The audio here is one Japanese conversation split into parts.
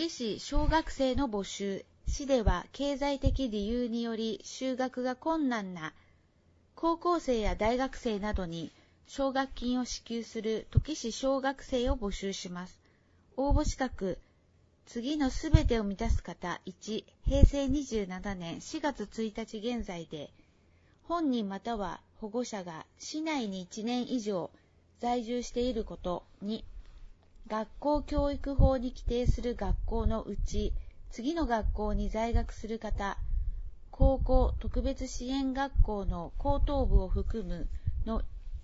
土市小学生の募集。市では経済的理由により就学が困難な高校生や大学生などに奨学金を支給する土岐市小学生を募集します。応募資格。次のすべてを満たす方。1、平成27年4月1日現在で、本人または保護者が市内に1年以上在住していること。2、学校教育法に規定する学校のうち、次の学校に在学する方、高校特別支援学校の高等部を含むの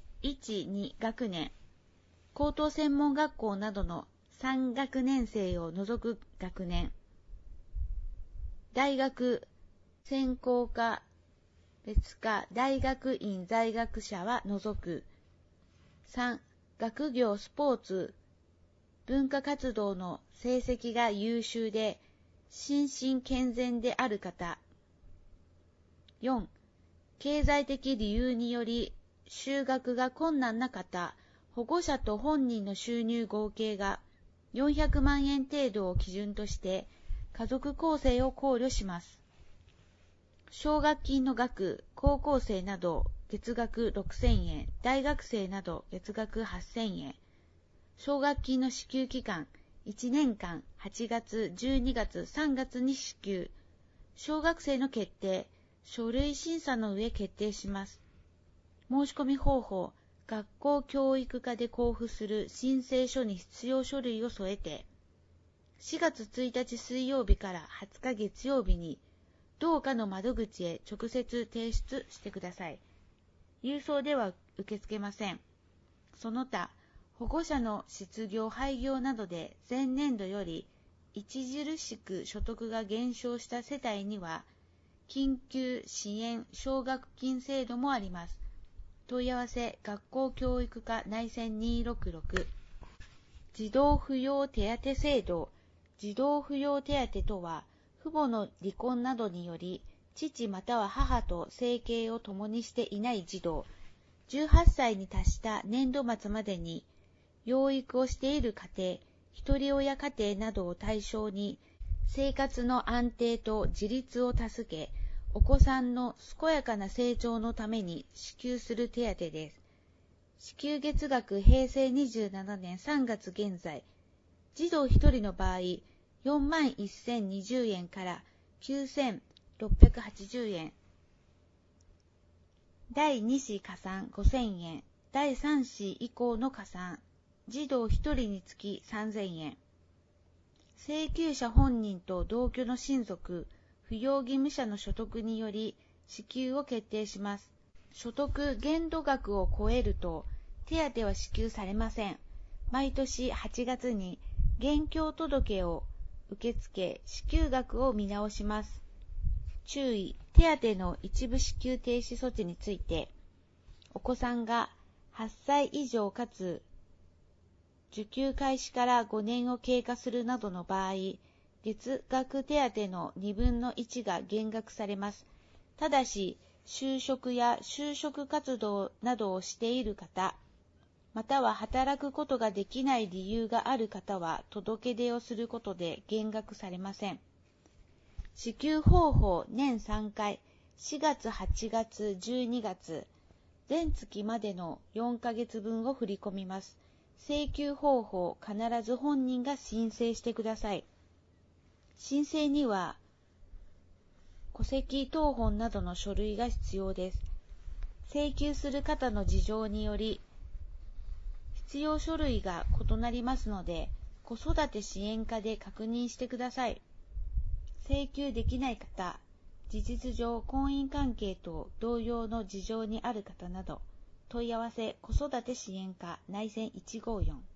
1、2学年、高等専門学校などの3学年生を除く学年、大学、専攻科、別科、大学院在学者は除く。3、学業、スポーツ、文化活動の成績が優秀で、心身健全である方。4、経済的理由により就学が困難な方、保護者と本人の収入合計が400万円程度を基準として家族構成を考慮します。奨学金の額、高校生など月額6000円、大学生など月額8000円。奨学金の支給期間、1年間8月、12月、3月に支給。小学生の決定、書類審査の上決定します。申し込み方法、学校教育課で交付する申請書に必要書類を添えて、4月1日水曜日から20日月曜日に、同課の窓口へ直接提出してください。郵送では受け付けません。その他、保護者の失業・廃業などで前年度より著しく所得が減少した世帯には、緊急支援奨学金制度もあります。問い合わせ、学校教育課内線266。児童扶養手当制度。児童扶養手当とは、父母の離婚などにより、父または母と生計を共にしていない児童、18歳に達した年度末までに、養育をしている家庭、一人親家庭などを対象に、生活の安定と自立を助け、お子さんの健やかな成長のために支給する手当です。支給月額平成27年3月現在、児童1人の場合、41,020円から9,680円。第2子加算5,000円。第3子以降の加算。児童1人につき3,000円。請求者本人と同居の親族、扶養義務者の所得により支給を決定します。所得限度額を超えると手当は支給されません。毎年8月に現況届を受付、支給額を見直します。注意、手当の一部支給停止措置について、お子さんが8歳以上かつ受給開始から5年を経過するなどの場合、月額手当の2分の1が減額されます。ただし、就職や就職活動などをしている方、または働くことができない理由がある方は届け出をすることで減額されません。支給方法年3回、4月、8月、12月、前月までの4ヶ月分を振り込みます。請求方法、必ず本人が申請してください。申請には、戸籍謄本などの書類が必要です。請求する方の事情により、必要書類が異なりますので、子育て支援課で確認してください。請求できない方、事実上婚姻関係と同様の事情にある方など、問い合わせ子育て支援課内線154